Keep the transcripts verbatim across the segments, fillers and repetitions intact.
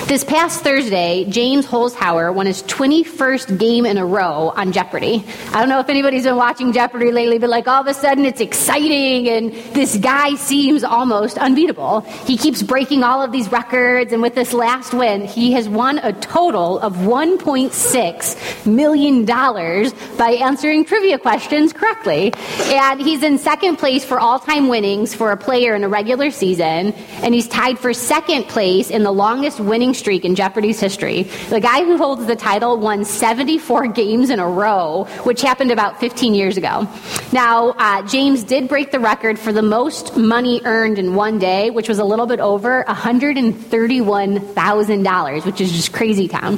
This past Thursday, James Holzhauer won his twenty-first game in a row on Jeopardy. I don't know if anybody's been watching Jeopardy lately, but like all of a sudden it's exciting and this guy seems almost unbeatable. He keeps breaking all of these records, and with this last win, he has won a total of one point six million dollars by answering trivia questions correctly. And he's in second place for all-time winnings for a player in a regular season, and he's tied for second place in the longest winning streak in Jeopardy's history. The guy who holds the title won seventy-four games in a row, which happened about fifteen years ago. Now, uh, James did break the record for the most money earned in one day, which was a little bit over one hundred thirty-one thousand dollars, which is just crazy town.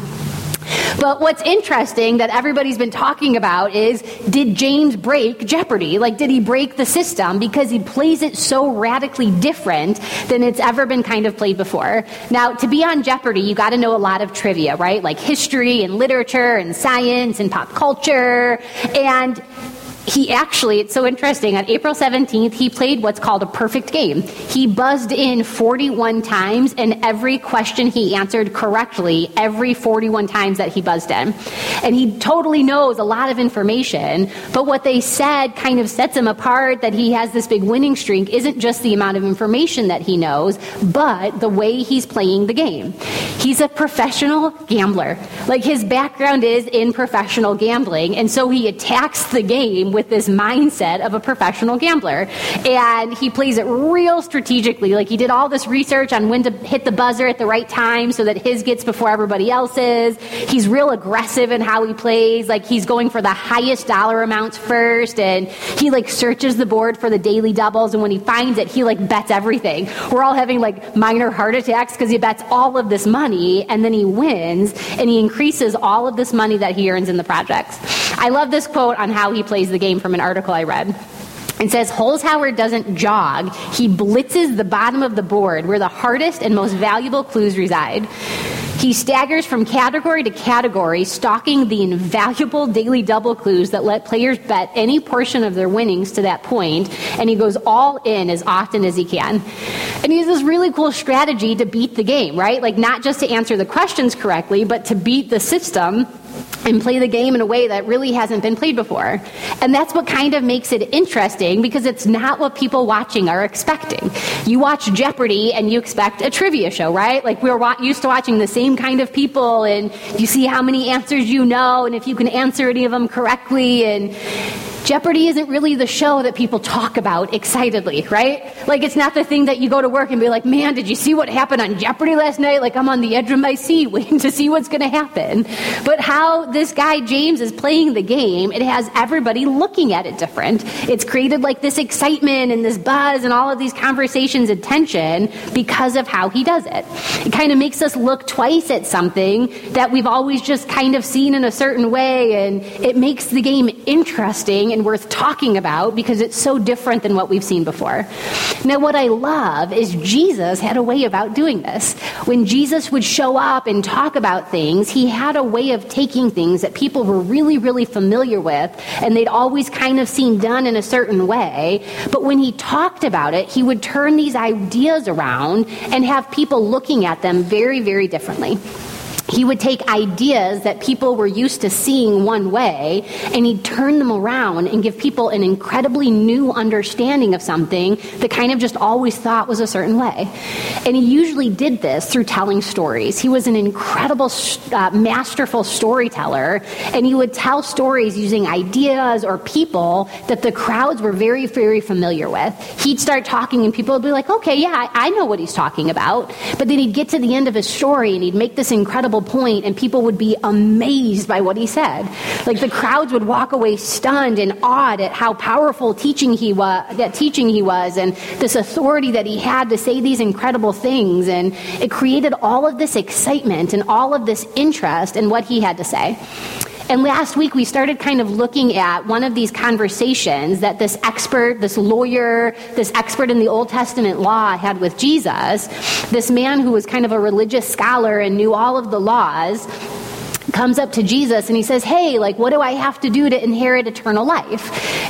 But what's interesting that everybody's been talking about is, did James break Jeopardy? Like, did he break the system? Because he plays it so radically different than it's ever been kind of played before. Now, to be on Jeopardy, you got to know a lot of trivia, right? Like history and literature and science and pop culture. And he actually, it's so interesting, on April seventeenth, he played what's called a perfect game. He buzzed in forty-one times, and every question he answered correctly every forty-one times that he buzzed in. And he totally knows a lot of information, but what they said kind of sets him apart, that he has this big winning streak, isn't just the amount of information that he knows, but the way he's playing the game. He's a professional gambler. Like, his background is in professional gambling, and so he attacks the game with this mindset of a professional gambler. And he plays it real strategically. Like, he did all this research on when to hit the buzzer at the right time so that his gets before everybody else's. He's real aggressive in how he plays. Like, he's going for the highest dollar amounts first, and he like searches the board for the daily doubles, and when he finds it, he like bets everything. We're all having like minor heart attacks because he bets all of this money, and then he wins, and he increases all of this money that he earns in the projects. I love this quote on how he plays the game from an article I read. It says, Holzhauer doesn't jog, he blitzes the bottom of the board where the hardest and most valuable clues reside. He staggers from category to category, stalking the invaluable daily double clues that let players bet any portion of their winnings to that point, and he goes all in as often as he can. And he has this really cool strategy to beat the game, right? Like, not just to answer the questions correctly, but to beat the system and play the game in a way that really hasn't been played before. And that's what kind of makes it interesting, because it's not what people watching are expecting. You watch Jeopardy and you expect a trivia show, right? Like, we're wa- used to watching the same kind of people, and you see how many answers you know, and if you can answer any of them correctly. And Jeopardy isn't really the show that people talk about excitedly, right? Like, it's not the thing that you go to work and be like, man, did you see what happened on Jeopardy last night? Like, I'm on the edge of my seat waiting to see what's going to happen. But how this guy James is playing the game, it has everybody looking at it different. It's created like this excitement and this buzz and all of these conversations and tension because of how he does it. It kind of makes us look twice at something that we've always just kind of seen in a certain way, and it makes the game interesting and worth talking about because it's so different than what we've seen before. Now, what I love is Jesus had a way about doing this. When Jesus would show up and talk about things, he had a way of taking things that people were really, really familiar with, and they'd always kind of seen done in a certain way. But when he talked about it, he would turn these ideas around and have people looking at them very, very differently. He would take ideas that people were used to seeing one way, and he'd turn them around and give people an incredibly new understanding of something that kind of just always thought was a certain way. And he usually did this through telling stories. He was an incredible, uh, masterful storyteller, and he would tell stories using ideas or people that the crowds were very, very familiar with. He'd start talking, and people would be like, okay, yeah, I, I know what he's talking about. But then he'd get to the end of his story, and he'd make this incredible point, and people would be amazed by what he said. Like, the crowds would walk away stunned and awed at how powerful teaching he was, that teaching he was, and this authority that he had to say these incredible things. And it created all of this excitement and all of this interest in what he had to say. And last week, we started kind of looking at one of these conversations that this expert, this lawyer, this expert in the Old Testament law had with Jesus. This man who was kind of a religious scholar and knew all of the laws comes up to Jesus and he says, hey, like, what do I have to do to inherit eternal life?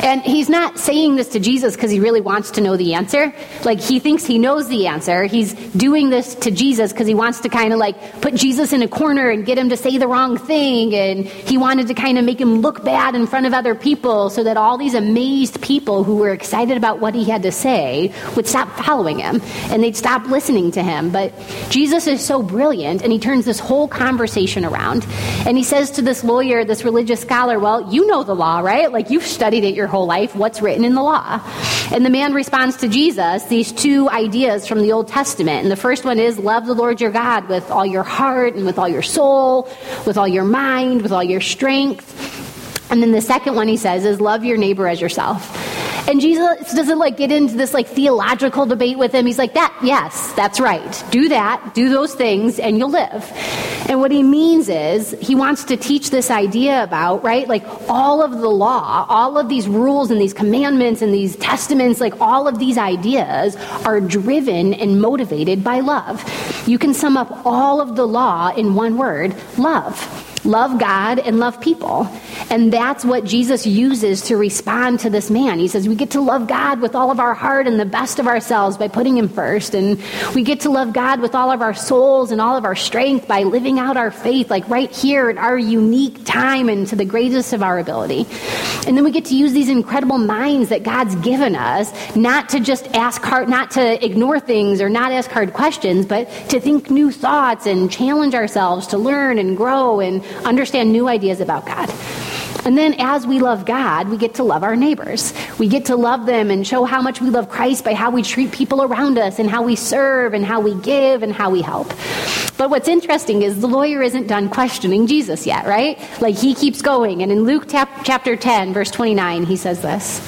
And he's not saying this to Jesus because he really wants to know the answer. Like, he thinks he knows the answer. He's doing this to Jesus because he wants to kind of like put Jesus in a corner and get him to say the wrong thing. And he wanted to kind of make him look bad in front of other people so that all these amazed people who were excited about what he had to say would stop following him and they'd stop listening to him. But Jesus is so brilliant, and he turns this whole conversation around. And he says to this lawyer, this religious scholar, well, you know the law, right? Like, you've studied it your whole life. What's written in the law? And the man responds to Jesus these two ideas from the Old Testament. And the first one is, love the Lord your God with all your heart and with all your soul, with all your mind, with all your strength. And then the second one he says is, love your neighbor as yourself. And Jesus doesn't like get into this like theological debate with him. He's like, that, yes, that's right. Do that, do those things, and you'll live. And what he means is he wants to teach this idea about, right, like all of the law, all of these rules and these commandments and these testaments, like all of these ideas are driven and motivated by love. You can sum up all of the law in one word, love. Love God and love people. And that's what Jesus uses to respond to this man. He says we get to love God with all of our heart and the best of ourselves by putting him first. And we get to love God with all of our souls and all of our strength by living out our faith, like right here at our unique time and to the greatest of our ability. And then we get to use these incredible minds that God's given us, not to just ask hard, not to ignore things or not ask hard questions, but to think new thoughts and challenge ourselves to learn and grow and understand new ideas about God. And then as we love God, we get to love our neighbors. We get to love them and show how much we love Christ by how we treat people around us and how we serve and how we give and how we help. But what's interesting is the lawyer isn't done questioning Jesus yet, right? Like, he keeps going. And in Luke chapter ten, verse twenty-nine, he says this.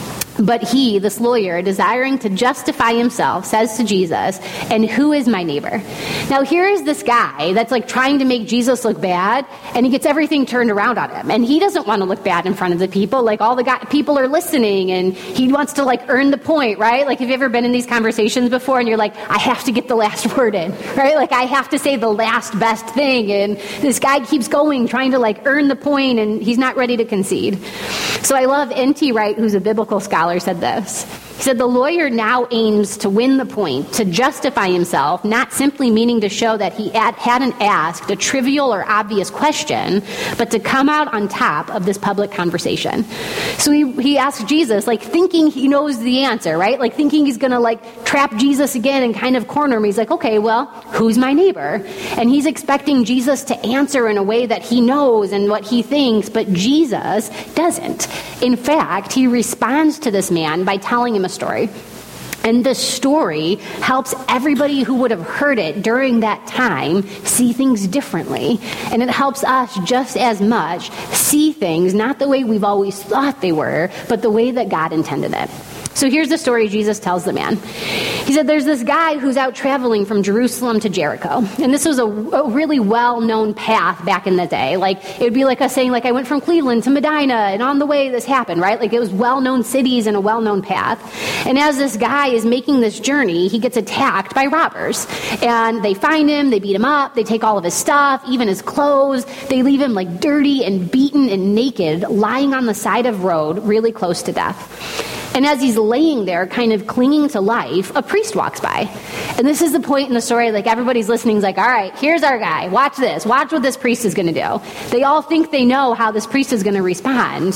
But he, this lawyer, desiring to justify himself, says to Jesus, and who is my neighbor? Now here is this guy that's like trying to make Jesus look bad, and he gets everything turned around on him. And he doesn't want to look bad in front of the people. Like, all the guy, people are listening, and he wants to like earn the point, right? Like, have you ever been in these conversations before and you're like, I have to get the last word in, right? Like, I have to say the last best thing. And this guy keeps going, trying to like earn the point, and he's not ready to concede. So I love N T Wright, who's a biblical scholar, said this. He said, the lawyer now aims to win the point, to justify himself, not simply meaning to show that he had, hadn't asked a trivial or obvious question, but to come out on top of this public conversation. So he, he asked Jesus, like thinking he knows the answer, right? Like thinking he's going to like trap Jesus again and kind of corner him. He's like, okay, well, who's my neighbor? And he's expecting Jesus to answer in a way that he knows and what he thinks, but Jesus doesn't. In fact, he responds to this man by telling him a story. And the story helps everybody who would have heard it during that time see things differently. And it helps us just as much see things not the way we've always thought they were, but the way that God intended it. So here's the story Jesus tells the man. He said, there's this guy who's out traveling from Jerusalem to Jericho. And this was a, a really well-known path back in the day. Like, it would be like us saying, like, I went from Cleveland to Medina, and on the way this happened, right? Like, it was well-known cities and a well-known path. And as this guy is making this journey, he gets attacked by robbers. And they find him, they beat him up, they take all of his stuff, even his clothes. They leave him, like, dirty and beaten and naked, lying on the side of the road, really close to death. And as he's laying there, kind of clinging to life, a priest walks by. And this is the point in the story, like everybody's listening, is like, all right, here's our guy. Watch this. Watch what this priest is going to do. They all think they know how this priest is going to respond.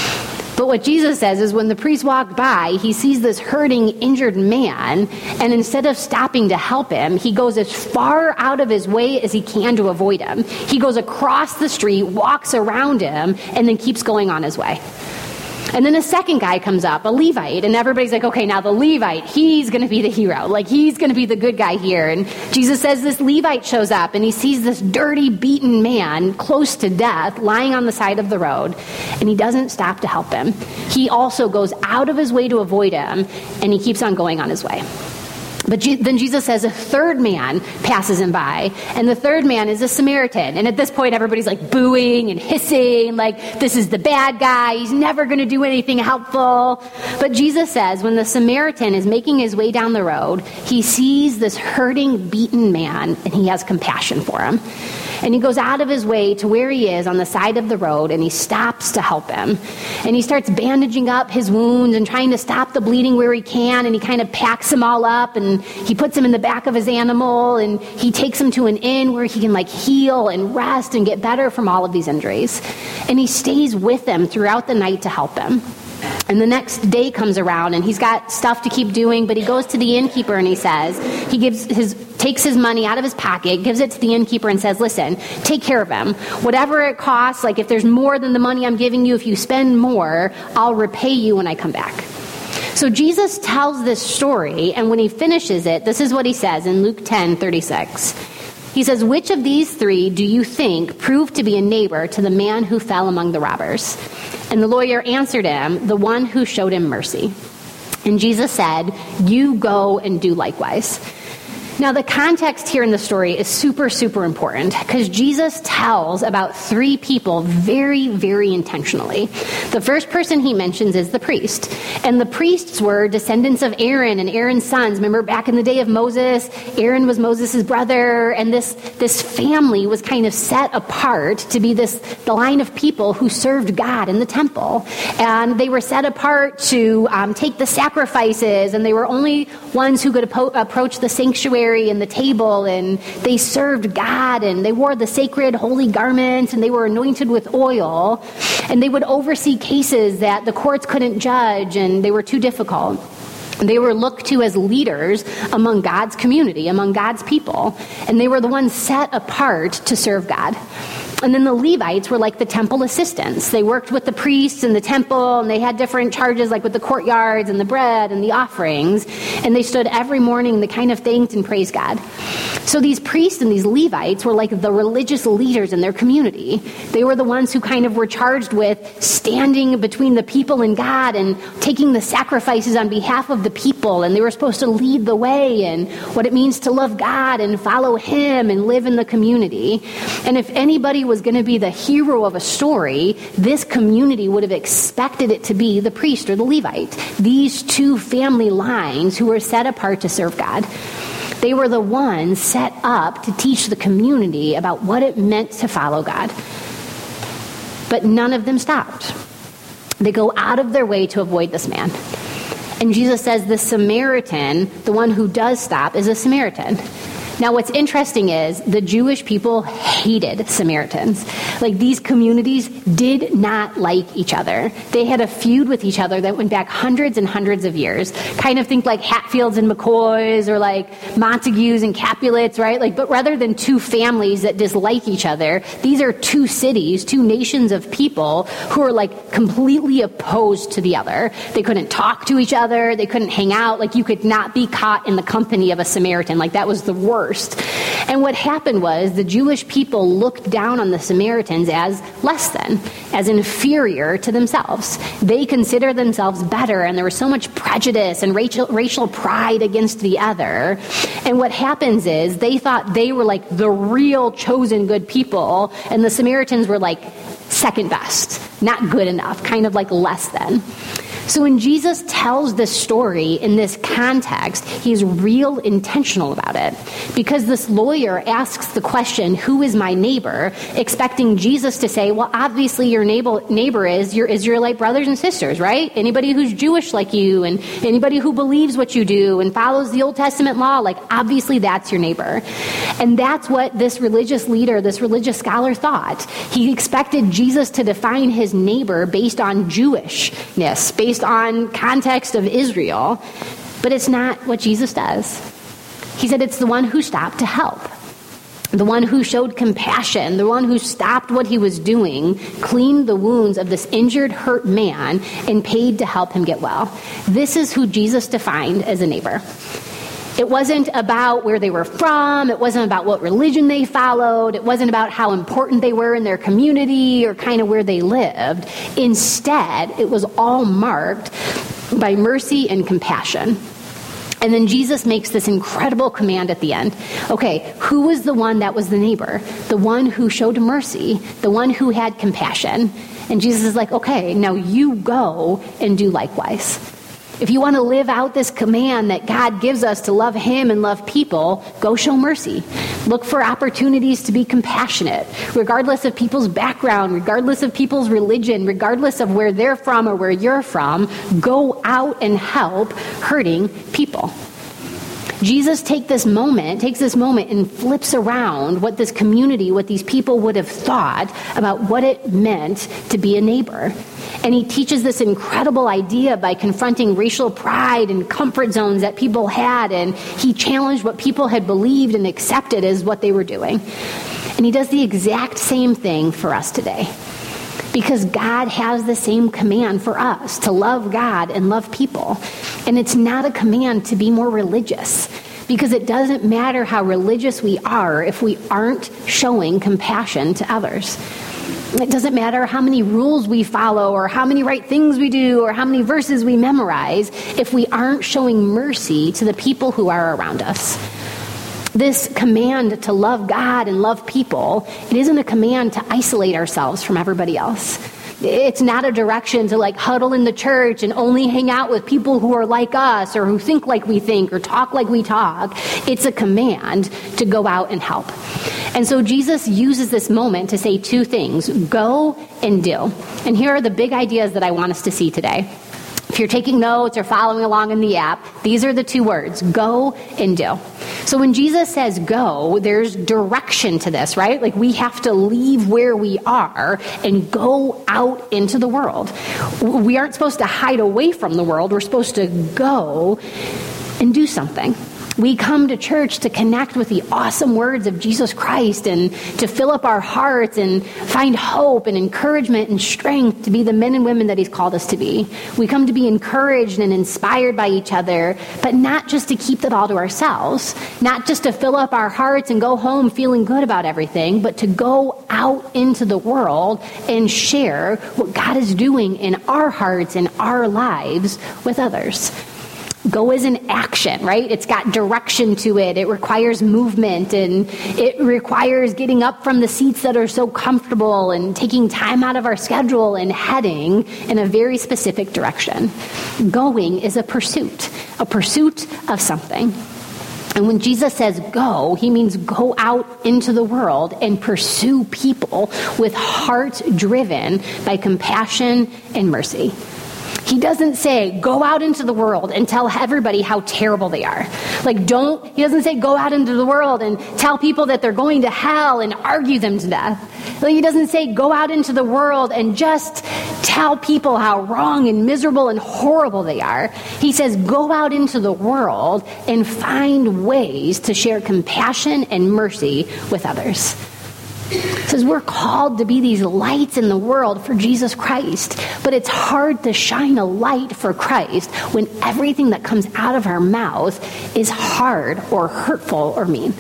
But what Jesus says is when the priest walked by, he sees this hurting, injured man, and instead of stopping to help him, he goes as far out of his way as he can to avoid him. He goes across the street, walks around him, and then keeps going on his way. And then a second guy comes up, a Levite, and everybody's like, okay, now the Levite, he's going to be the hero. Like, he's going to be the good guy here. And Jesus says this Levite shows up, and he sees this dirty, beaten man close to death, lying on the side of the road, and he doesn't stop to help him. He also goes out of his way to avoid him, and he keeps on going on his way. But Je- then Jesus says a third man passes him by, and the third man is a Samaritan. And at this point, everybody's like booing and hissing, like, this is the bad guy. He's never going to do anything helpful. But Jesus says when the Samaritan is making his way down the road, he sees this hurting, beaten man, and he has compassion for him. And he goes out of his way to where he is on the side of the road, and he stops to help him. And he starts bandaging up his wounds and trying to stop the bleeding where he can, and he kind of packs them all up, and he puts him in the back of his animal, and he takes him to an inn where he can like heal and rest and get better from all of these injuries. And he stays with them throughout the night to help him. And the next day comes around, and he's got stuff to keep doing, but he goes to the innkeeper and he says, he gives his, takes his money out of his pocket, gives it to the innkeeper and says, listen, take care of him. Whatever it costs, like if there's more than the money I'm giving you, if you spend more, I'll repay you when I come back. So Jesus tells this story, and when he finishes it, this is what he says in Luke ten thirty-six. He says, which of these three do you think proved to be a neighbor to the man who fell among the robbers? And the lawyer answered him, the one who showed him mercy. And Jesus said, you go and do likewise. Now, the context here in the story is super, super important because Jesus tells about three people very, very intentionally. The first person he mentions is the priest. And the priests were descendants of Aaron and Aaron's sons. Remember back in the day of Moses, Aaron was Moses' brother, and this, this family was kind of set apart to be this the line of people who served God in the temple. And they were set apart to um, take the sacrifices, and they were only ones who could apo- approach the sanctuary and the table, and they served God, and they wore the sacred holy garments, and they were anointed with oil, and they would oversee cases that the courts couldn't judge, and they were too difficult. They were looked to as leaders among God's community, among God's people, and they were the ones set apart to serve God. And then the Levites were like the temple assistants. They worked with the priests in the temple, and they had different charges like with the courtyards and the bread and the offerings. And they stood every morning, they kind of thanked and praised God. So these priests and these Levites were like the religious leaders in their community. They were the ones who kind of were charged with standing between the people and God and taking the sacrifices on behalf of the people. And they were supposed to lead the way and what it means to love God and follow Him and live in the community. And if anybody was going to be the hero of a story, this community would have expected it to be the priest or the Levite. These two family lines who were set apart to serve God. They were the ones set up to teach the community about what it meant to follow God. But none of them stopped. They go out of their way to avoid this man. And Jesus says the Samaritan, the one who does stop, is a Samaritan. Now, what's interesting is the Jewish people hated Samaritans. Like, these communities did not like each other. They had a feud with each other that went back hundreds and hundreds of years. Kind of think like Hatfields and McCoys or like Montagues and Capulets, right? Like, but rather than two families that dislike each other, these are two cities, two nations of people who are like completely opposed to the other. They couldn't talk to each other. They couldn't hang out. Like, you could not be caught in the company of a Samaritan. Like, that was the worst. And what happened was the Jewish people looked down on the Samaritans as less than, as inferior to themselves. They considered themselves better, and there was so much prejudice and racial, racial pride against the other. And what happens is they thought they were like the real chosen good people, and the Samaritans were like second best, not good enough, kind of like less than. So when Jesus tells this story in this context, he's real intentional about it. Because this lawyer asks the question, who is my neighbor? Expecting Jesus to say, well, obviously your neighbor, neighbor is your Israelite brothers and sisters, right? Anybody who's Jewish like you and anybody who believes what you do and follows the Old Testament law, like obviously that's your neighbor. And that's what this religious leader, this religious scholar thought. He expected Jesus to define his neighbor based on Jewishness, based on context of Israel, but it's not what Jesus does. He said it's the one who stopped to help, the one who showed compassion, the one who stopped what he was doing, cleaned the wounds of this injured, hurt man, and paid to help him get well. This is who Jesus defined as a neighbor. It wasn't about where they were from. It wasn't about what religion they followed. It wasn't about how important they were in their community or kind of where they lived. Instead, it was all marked by mercy and compassion. And then Jesus makes this incredible command at the end. Okay, who was the one that was the neighbor? The one who showed mercy, the one who had compassion. And Jesus is like, okay, now you go and do likewise. If you want to live out this command that God gives us to love him and love people, go show mercy. Look for opportunities to be compassionate, regardless of people's background, regardless of people's religion, regardless of where they're from or where you're from. Go out and help hurting people. Jesus take this moment, takes this moment and flips around what this community, what these people would have thought about what it meant to be a neighbor. And he teaches this incredible idea by confronting racial pride and comfort zones that people had, and he challenged what people had believed and accepted as what they were doing. And he does the exact same thing for us today. Because God has the same command for us, to love God and love people. And it's not a command to be more religious. Because it doesn't matter how religious we are if we aren't showing compassion to others. It doesn't matter how many rules we follow or how many right things we do or how many verses we memorize if we aren't showing mercy to the people who are around us. This command to love God and love people, it isn't a command to isolate ourselves from everybody else. It's not a direction to like huddle in the church and only hang out with people who are like us or who think like we think or talk like we talk. It's a command to go out and help. And so Jesus uses this moment to say two things: go and do. And here are the big ideas that I want us to see today. If you're taking notes or following along in the app, these are the two words: go and do. So when Jesus says go, there's direction to this, right? Like we have to leave where we are and go out into the world. We aren't supposed to hide away from the world. We're supposed to go and do something. We come to church to connect with the awesome words of Jesus Christ and to fill up our hearts and find hope and encouragement and strength to be the men and women that he's called us to be. We come to be encouraged and inspired by each other, but not just to keep that all to ourselves, not just to fill up our hearts and go home feeling good about everything, but to go out into the world and share what God is doing in our hearts and our lives with others. Go is an action, right? It's got direction to it. It requires movement, and it requires getting up from the seats that are so comfortable and taking time out of our schedule and heading in a very specific direction. Going is a pursuit, a pursuit of something. And when Jesus says go, he means go out into the world and pursue people with hearts driven by compassion and mercy. He doesn't say, go out into the world and tell everybody how terrible they are. Like, don't, he doesn't say, go out into the world and tell people that they're going to hell and argue them to death. Like, he doesn't say, go out into the world and just tell people how wrong and miserable and horrible they are. He says, go out into the world and find ways to share compassion and mercy with others. It says we're called to be these lights in the world for Jesus Christ, but it's hard to shine a light for Christ when everything that comes out of our mouth is hard or hurtful or mean.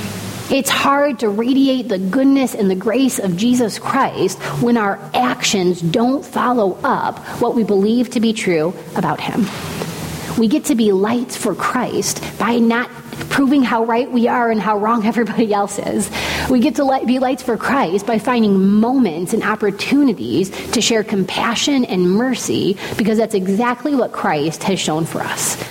It's hard to radiate the goodness and the grace of Jesus Christ when our actions don't follow up what we believe to be true about him. We get to be lights for Christ by not proving how right we are and how wrong everybody else is. We get to light, be lights for Christ by finding moments and opportunities to share compassion and mercy, because that's exactly what Christ has shown for us.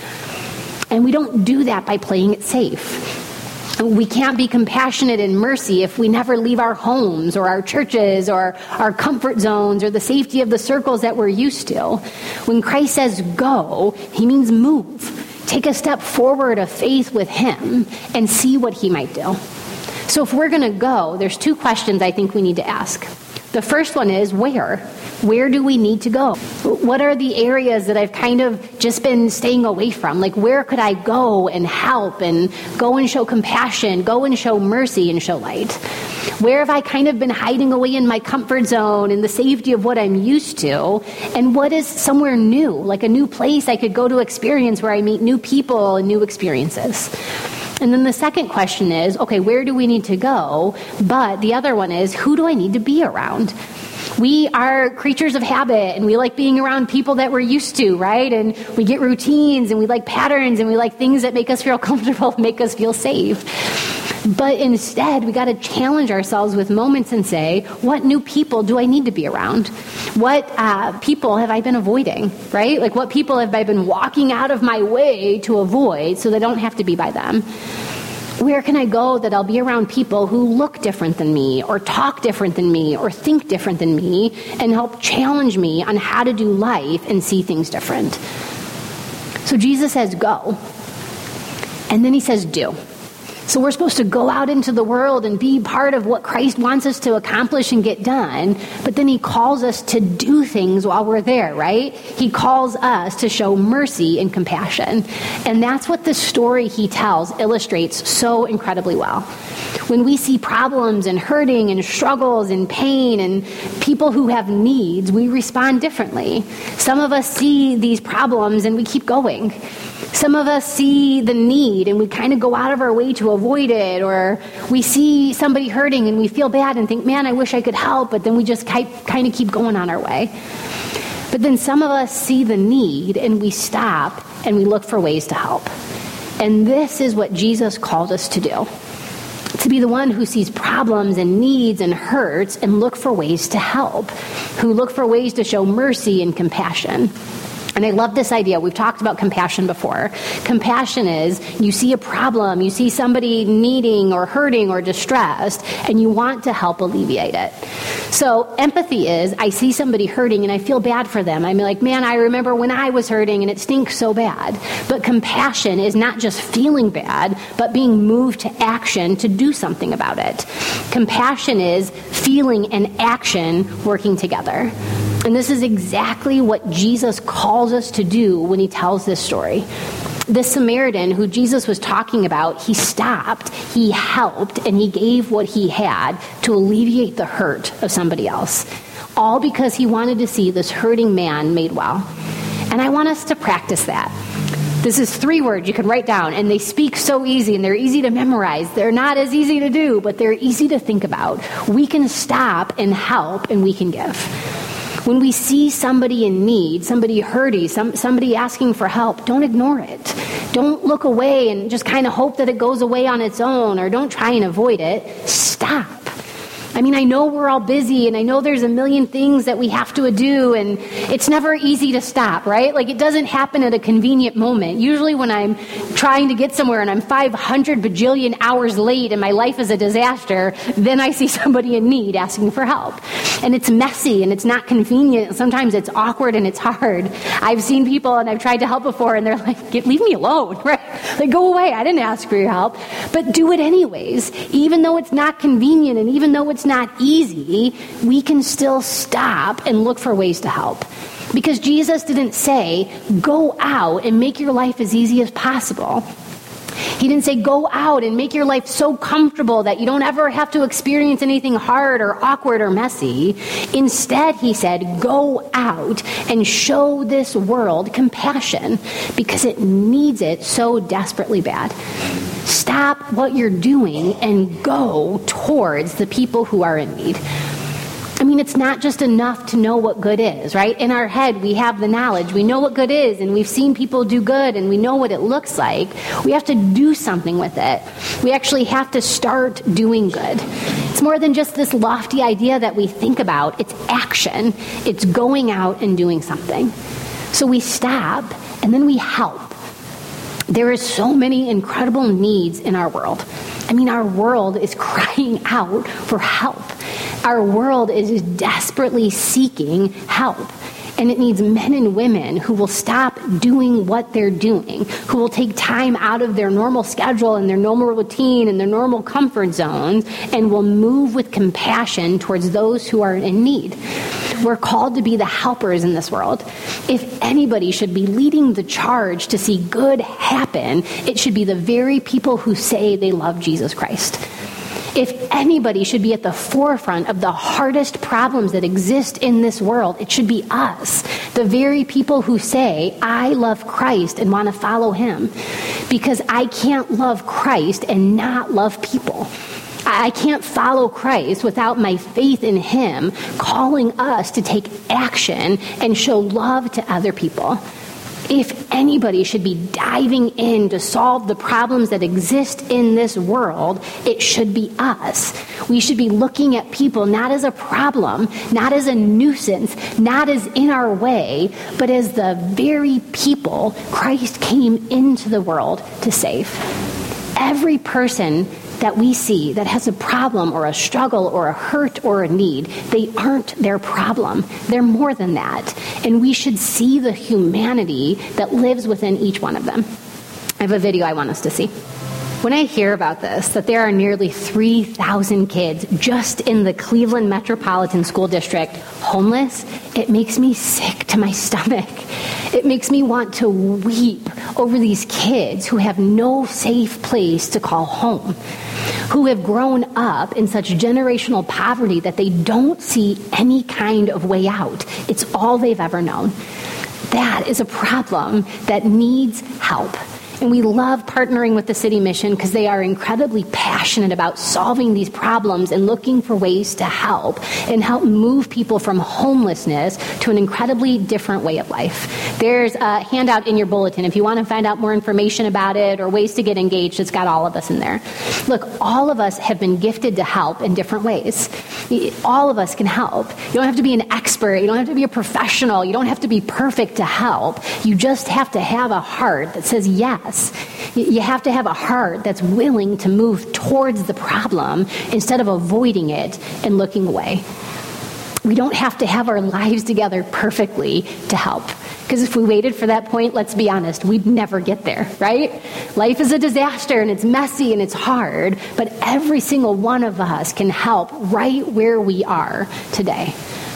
And we don't do that by playing it safe. We can't be compassionate and mercy if we never leave our homes or our churches or our comfort zones or the safety of the circles that we're used to. When Christ says go, he means move. Take a step forward of faith with him and see what he might do. So if we're going to go, there's two questions I think we need to ask. The first one is where? Where do we need to go? What are the areas that I've kind of just been staying away from? Like, where could I go and help and go and show compassion, go and show mercy and show light? Where have I kind of been hiding away in my comfort zone and the safety of what I'm used to? And what is somewhere new, like a new place I could go to experience where I meet new people and new experiences? And then the second question is, okay, where do we need to go? But the other one is, who do I need to be around? We are creatures of habit, and we like being around people that we're used to, right? And we get routines, and we like patterns, and we like things that make us feel comfortable, make us feel safe. But instead, we got to challenge ourselves with moments and say, what new people do I need to be around? What uh, people have I been avoiding, right? Like, what people have I been walking out of my way to avoid so that I don't have to be by them? Where can I go that I'll be around people who look different than me, or talk different than me, or think different than me, and help challenge me on how to do life and see things different? So Jesus says, go. And then he says, do. So we're supposed to go out into the world and be part of what Christ wants us to accomplish and get done. But then he calls us to do things while we're there, right? He calls us to show mercy and compassion. And that's what the story he tells illustrates so incredibly well. When we see problems and hurting and struggles and pain and people who have needs, we respond differently. Some of us see these problems and we keep going. Some of us see the need and we kind of go out of our way to avoid it, or we see somebody hurting and we feel bad and think, man, I wish I could help, but then we just kind of keep going on our way. But then some of us see the need and we stop and we look for ways to help. And this is what Jesus called us to do. To be the one who sees problems and needs and hurts and look for ways to help, who look for ways to show mercy and compassion. And I love this idea. We've talked about compassion before. Compassion is you see a problem, you see somebody needing or hurting or distressed, and you want to help alleviate it. So empathy is I see somebody hurting and I feel bad for them. I'm like, man, I remember when I was hurting and it stinks so bad. But compassion is not just feeling bad, but being moved to action to do something about it. Compassion is feeling and action working together. And this is exactly what Jesus calls us to do when he tells this story. This Samaritan who Jesus was talking about, he stopped, he helped, and he gave what he had to alleviate the hurt of somebody else. All because he wanted to see this hurting man made well. And I want us to practice that. This is three words you can write down, and they speak so easy, and they're easy to memorize. They're not as easy to do, but they're easy to think about. We can stop and help, and we can give. When we see somebody in need, somebody hurting, some, somebody asking for help, don't ignore it. Don't look away and just kind of hope that it goes away on its own, or don't try and avoid it. Stop. I mean, I know we're all busy, and I know there's a million things that we have to do, and it's never easy to stop, right? Like, it doesn't happen at a convenient moment. Usually when I'm trying to get somewhere and I'm five hundred bajillion hours late and my life is a disaster, then I see somebody in need asking for help. And it's messy, and it's not convenient. Sometimes it's awkward and it's hard. I've seen people, and I've tried to help before, and they're like, leave me alone, right? Like, go away. I didn't ask for your help. But do it anyways. Even though it's not convenient, and even though it's not easy, we can still stop and look for ways to help. Because Jesus didn't say, go out and make your life as easy as possible. He didn't say, go out and make your life so comfortable that you don't ever have to experience anything hard or awkward or messy. Instead, he said, go out and show this world compassion because it needs it so desperately bad. Stop what you're doing and go towards the people who are in need. I mean, it's not just enough to know what good is, right? In our head, we have the knowledge. We know what good is, and we've seen people do good, and we know what it looks like. We have to do something with it. We actually have to start doing good. It's more than just this lofty idea that we think about. It's action. It's going out and doing something. So we stop, and then we help. There is so many incredible needs in our world. I mean, our world is crying out for help. Our world is desperately seeking help. And it needs men and women who will stop doing what they're doing, who will take time out of their normal schedule and their normal routine and their normal comfort zones, and will move with compassion towards those who are in need. We're called to be the helpers in this world. If anybody should be leading the charge to see good happen, it should be the very people who say they love Jesus Christ. If anybody should be at the forefront of the hardest problems that exist in this world, it should be us, the very people who say, I love Christ and want to follow him, because I can't love Christ and not love people. I can't follow Christ without my faith in him calling us to take action and show love to other people. If anybody should be diving in to solve the problems that exist in this world, it should be us. We should be looking at people not as a problem, not as a nuisance, not as in our way, but as the very people Christ came into the world to save. Every person that we see that has a problem or a struggle or a hurt or a need, they aren't their problem. They're more than that. And we should see the humanity that lives within each one of them. I have a video I want us to see. When I hear about this, that there are nearly three thousand kids just in the Cleveland Metropolitan School District homeless, it makes me sick to my stomach. It makes me want to weep over these kids who have no safe place to call home, who have grown up in such generational poverty that they don't see any kind of way out. It's all they've ever known. That is a problem that needs help. And we love partnering with the City Mission because they are incredibly passionate about solving these problems and looking for ways to help and help move people from homelessness to an incredibly different way of life. There's a handout in your bulletin if you want to find out more information about it or ways to get engaged. It's got all of us in there. Look, all of us have been gifted to help in different ways. All of us can help. You don't have to be an expert. You don't have to be a professional. You don't have to be perfect to help. You just have to have a heart that says yes. You have to have a heart that's willing to move towards the problem instead of avoiding it and looking away. We don't have to have our lives together perfectly to help. Because if we waited for that point, let's be honest, we'd never get there, right? Life is a disaster and it's messy and it's hard, but every single one of us can help right where we are today.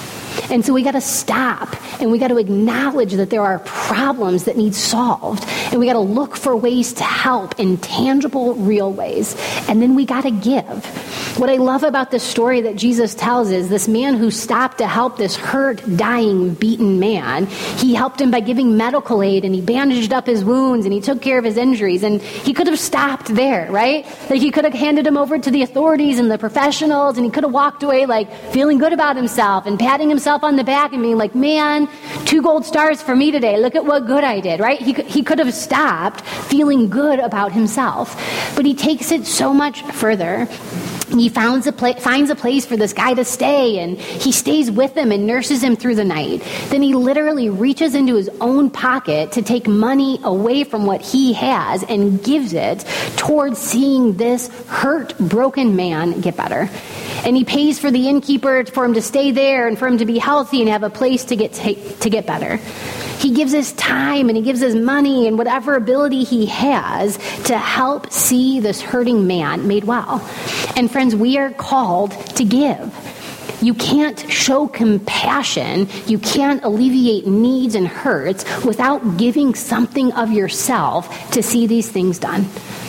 And so we got to stop and we got to acknowledge that there are problems that need solved. And we got to look for ways to help in tangible, real ways. And then we got to give. What I love about this story that Jesus tells is this man who stopped to help this hurt, dying, beaten man, he helped him by giving medical aid and he bandaged up his wounds and he took care of his injuries. And he could have stopped there, right? Like he could have handed him over to the authorities and the professionals and he could have walked away like feeling good about himself and patting himself on the back and being like, man, two gold stars for me today. Look at what good I did, right? He could, he could have stopped feeling good about himself. But he takes it so much further. He finds a, pla- finds a place for this guy to stay, and he stays with him and nurses him through the night. Then he literally reaches into his own pocket to take money away from what he has and gives it towards seeing this hurt, broken man get better. And he pays for the innkeeper for him to stay there and for him to be healthy and have a place to get to, to get better. He gives his time and he gives his money and whatever ability he has to help see this hurting man made well. And friends, we are called to give. You can't show compassion, you can't alleviate needs and hurts without giving something of yourself to see these things done.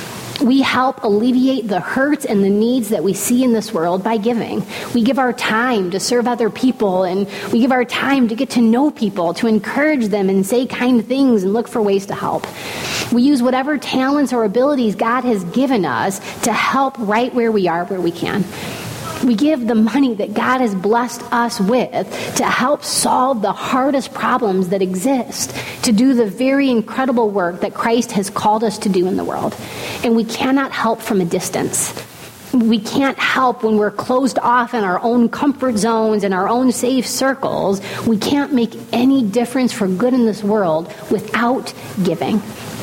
We help alleviate the hurts and the needs that we see in this world by giving. We give our time to serve other people, and we give our time to get to know people, to encourage them and say kind things and look for ways to help. We use whatever talents or abilities God has given us to help right where we are, where we can. We give the money that God has blessed us with to help solve the hardest problems that exist, to do the very incredible work that Christ has called us to do in the world. And we cannot help from a distance. We can't help when we're closed off in our own comfort zones and our own safe circles. We can't make any difference for good in this world without giving.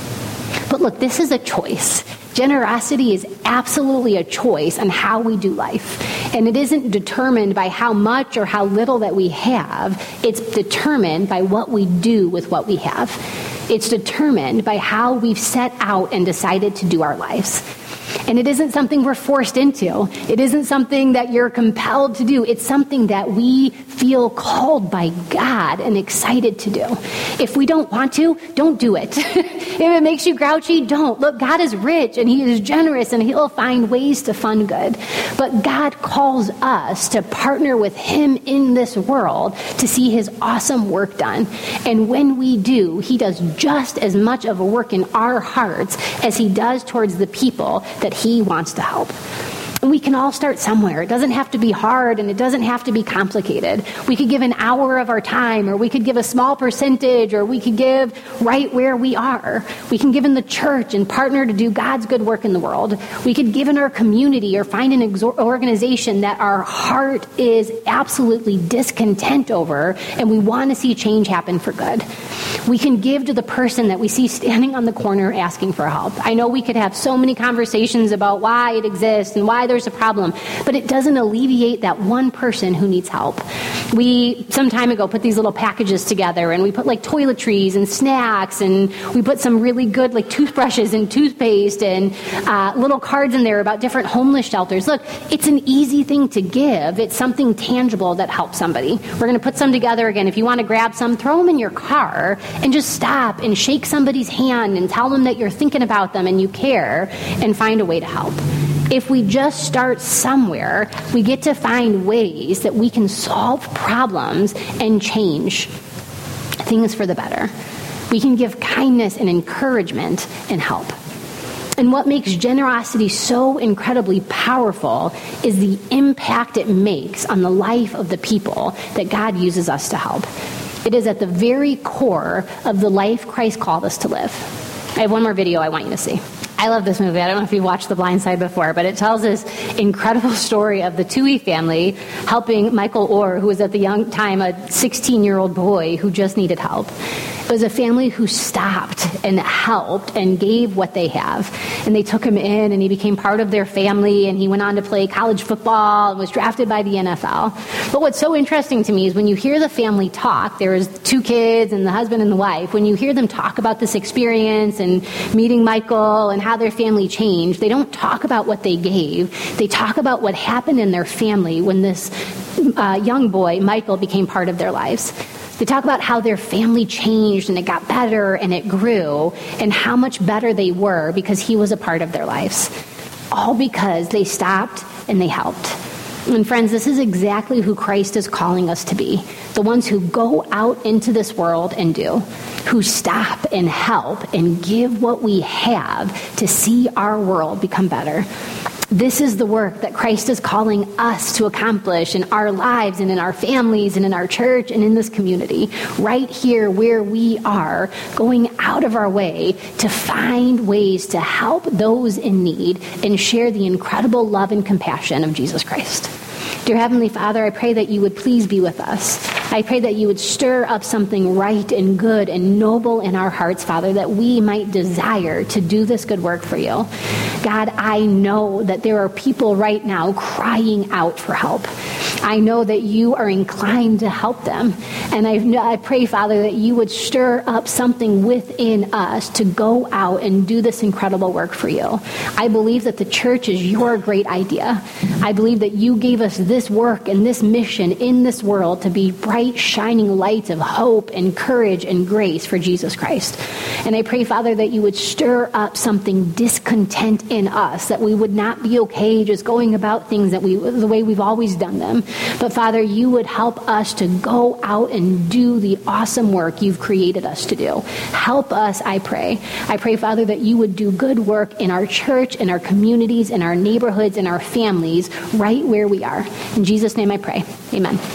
But look, this is a choice. Generosity is absolutely a choice on how we do life. And it isn't determined by how much or how little that we have. It's determined by what we do with what we have. It's determined by how we've set out and decided to do our lives. And it isn't something we're forced into. It isn't something that you're compelled to do. It's something that we feel called by God and excited to do. If we don't want to, don't do it. If it makes you grouchy, don't. Look, God is rich and he is generous and he'll find ways to fund good. But God calls us to partner with him in this world to see his awesome work done. And when we do, he does just as much of a work in our hearts as he does towards the people that he wants to help. And we can all start somewhere. It doesn't have to be hard, and it doesn't have to be complicated. We could give an hour of our time, or we could give a small percentage, or we could give right where we are. We can give in the church and partner to do God's good work in the world. We could give in our community or find an exor- organization that our heart is absolutely discontent over, and we want to see change happen for good. We can give to the person that we see standing on the corner asking for help. I know we could have so many conversations about why it exists and why there's a problem, but it doesn't alleviate that one person who needs help. We, some time ago, put these little packages together, and we put like toiletries and snacks, and we put some really good like toothbrushes and toothpaste and uh, little cards in there about different homeless shelters. Look, it's an easy thing to give. It's something tangible that helps somebody. We're going to put some together again. If you want to grab some, throw them in your car and just stop and shake somebody's hand and tell them that you're thinking about them and you care, and find a way to help. If we just start somewhere, we get to find ways that we can solve problems and change things for the better. We can give kindness and encouragement and help. And what makes generosity so incredibly powerful is the impact it makes on the life of the people that God uses us to help. It is at the very core of the life Christ called us to live. I have one more video I want you to see. I love this movie. I don't know if you've watched The Blind Side before, but it tells this incredible story of the Toohey family helping Michael Orr, who was at the young time a sixteen-year-old boy who just needed help. It was a family who stopped and helped and gave what they have. And they took him in, and he became part of their family, and he went on to play college football and was drafted by the N F L. But what's so interesting to me is when you hear the family talk, there was two kids and the husband and the wife, when you hear them talk about this experience and meeting Michael and how their family changed, they don't talk about what they gave. They talk about what happened in their family when this uh, young boy, Michael, became part of their lives. They talk about how their family changed and it got better and it grew, and how much better they were because he was a part of their lives. All because they stopped and they helped. And friends, this is exactly who Christ is calling us to be. The ones who go out into this world and do. Who stop and help and give what we have to see our world become better. This is the work that Christ is calling us to accomplish in our lives and in our families and in our church and in this community, right here where we are, going out of our way to find ways to help those in need and share the incredible love and compassion of Jesus Christ. Dear Heavenly Father, I pray that you would please be with us. I pray that you would stir up something right and good and noble in our hearts, Father, that we might desire to do this good work for you. God, I know that there are people right now crying out for help. I know that you are inclined to help them. And I, I pray, Father, that you would stir up something within us to go out and do this incredible work for you. I believe that the church is your great idea. I believe that you gave us this work and this mission in this world to be bright, shining lights of hope and courage and grace for Jesus Christ. And I pray, Father, that you would stir up something discontent in us, that we would not be okay just going about things that we the way we've always done them. But Father, you would help us to go out and do the awesome work you've created us to do. Help us, I pray. I pray, Father, that you would do good work in our church, in our communities, in our neighborhoods, in our families, right where we are. In Jesus' name I pray. Amen.